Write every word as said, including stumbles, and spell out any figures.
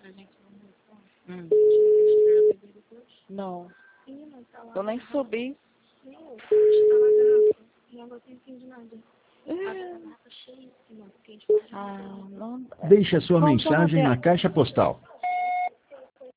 Hum. Não. Eu nem subi. Ah, não... Deixe a sua Como que eu vou mensagem ter- na caixa postal